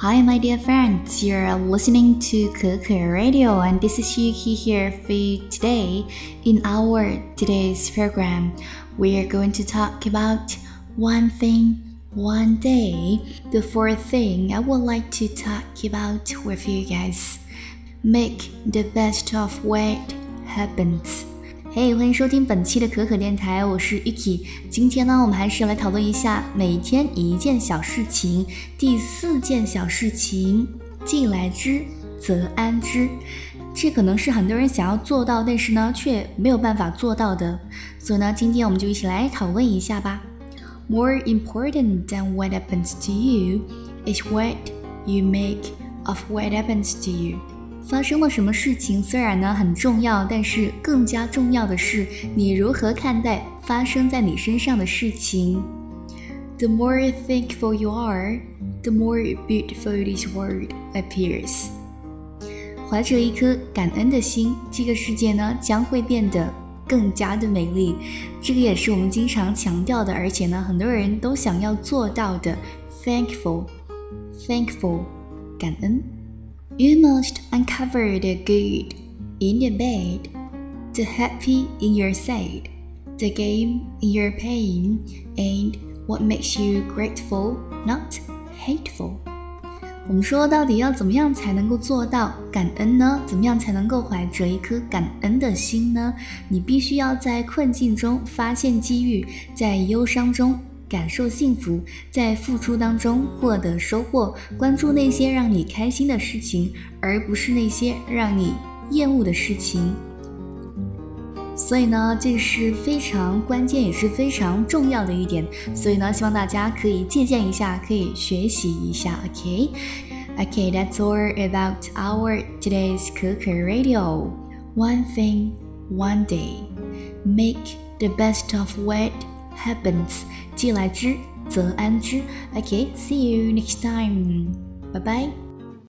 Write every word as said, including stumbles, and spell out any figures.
Hi, my dear friends. You're listening to Keke Radio, and this is Yuki here for you today. In our today's program, we're going to talk about one thing, one day. The fourth thing I would like to talk about with you guys. Make the best of what happens. Hey, 欢迎收听本期的可可电台，我是 Yuki。今天呢，我们还是来讨论一下每天一件小事情。第四件小事情，既来之则安之。这可能是很多人想要做到，但是呢，却没有办法做到的。所以呢，今天我们就一起来讨论一下吧。More important than what happens to you is what you make of what happens to you.发生了什么事情虽然呢很重要，但是更加重要的是你如何看待发生在你身上的事情。The more thankful you are, the more beautiful this world appears. 怀着一颗感恩的心，这个世界呢将会变得更加的美丽。这个也是我们经常强调的，而且呢很多人都想要做到的 Thankful, thankful, 感恩。You must uncover the good in the bad, the happy in your sad, the game in your pain, and what makes you grateful, not hateful. 我们说到底要怎么样才能够做到感恩呢？怎么样才能够怀着一颗感恩的心呢？你必须要在困境中发现机遇，在忧伤中感受幸福，在付出当中获得收获，关注那些让你开心的事情，而不是那些让你厌恶的事情。所以呢，这是非常关键也是非常重要的一点，所以呢，希望大家可以借鉴一下，可以学习一下 OK OK that's all about our today's Keke Radio. One thing, one day. Make the best of what happens. 既来之则安之。 OK, see you next time. Bye bye.